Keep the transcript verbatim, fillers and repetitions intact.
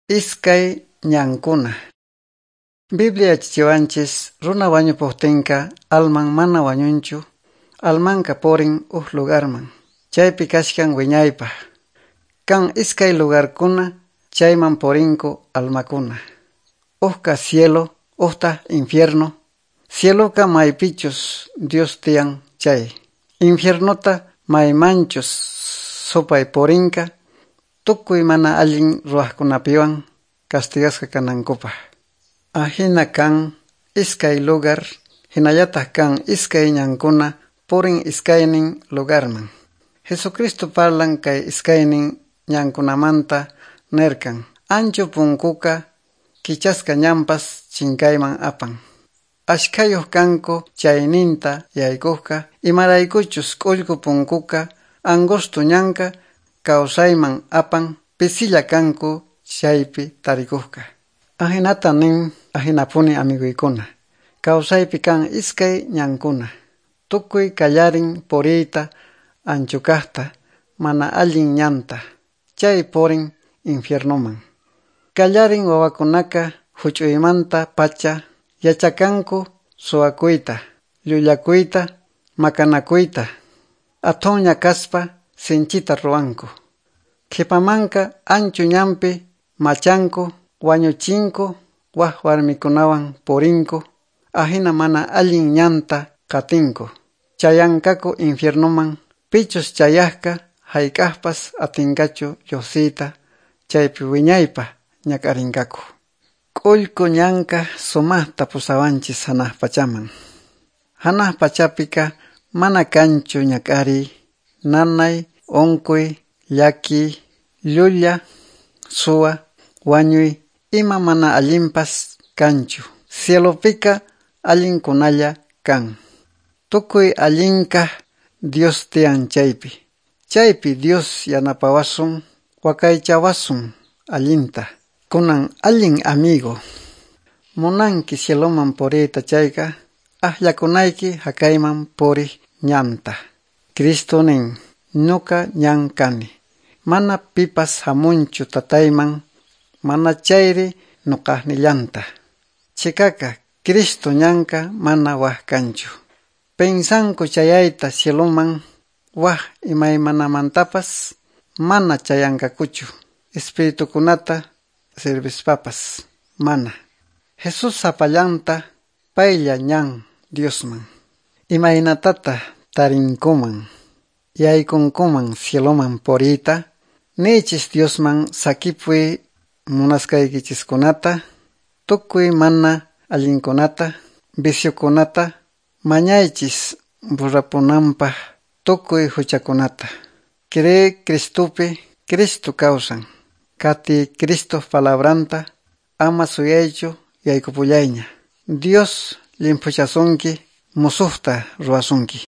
Iskay ñankuna. Biblia chichiwanchis runa wañupuqtinqa alman mana wañunchu, almanka purin uj lugarman. Chaypi kashkan wiñaypaq. Kan iskay lugarkuna chayman purinku almakuna. Ujka cielo, ujta infierno. Cieloka maypichus Dios tiyan chay. Infiernota maymanchus supay purinka. Tukuy mana allin ruwaqkunapiwan castigasqa kanankupaq. Ahina kan iskay lugar, hinallataq kan iskay ñankuna purin iskaynin lugarman. Jesucristo parlan kay iskaynin ñankunamanta nerkan. Ancho punkuka kichasqa ñampas chinkayman apan. Ashkayuq kanku chayninta yaykuqqa imaraykuchus k'ullku punkuka angosto ñanka kawsayman apan pisilla kanku chaypi tarikuqqa. Ahinata nin ahinapuni amiguykuna. Kawsaypi kan iskay ñankuna. Tukuy kallarin puriyta anchukaqta mana allin ñanta. Chay purin infiernoman. Kallarin wawakunaka huch'uymanta pacha yachakanku suwakuyta, llullakuyta, makanakuyta. Athun ñakaspa sinchita ruwanku. Qhipamanka anchu ñampi machanku, wañuchinku, waq warmikunawan purinku, ahina mana allin ñanta qatinku. Chayankaku infiernoman, pichus chayaqka hayk'aqpas atinkachu lluqsiyta, chaypi wiñaypaq ñakarinkaku. K'ullku ñanka sumaqta pusawanchis hanaq pachaman. Hanaq pachapika mana kanchu ñak'ariy, nanay, unquy, llaki, llulla, suwa, wañuy, ima mana allinpas kanchu. Cielopika allinkunalla kan. Tukuy allinka Dios tiyan chaypi. Chaypi Dios yanapawasun, wakaychawasun allinta. Kunan allin amigo. Munanki cieloman puriyta chayka, aklakunayki hakayman puriq ñanta. Cristo nin, ñuka ñan kani. Mana pipas hamunchu tatayman, mana chayri nuqaqnillanta. Chikaka Cristo ñanka mana waq kanchu. Pensanku chayayta cieloman waq imaymanamantapas mana chayankakuchu. Espiritukunata servispapas mana. Jesus sapallanta paylla ñan Diosman. Imaynatata tarinkuman, yaykunkuman cieloman puriyta, nichis Diosman sakipuy munasqaykichiskunata, tukuy mana allinkunata, viciukunata, mañaychis burrapunanpaq tukuy huchakunata. Cree Cristupi, Cristo kawsan. Kati Cristo palabranta, ama suyaychu yaykupullayña. Dios limpuchasunki, musuqta ruwasunki.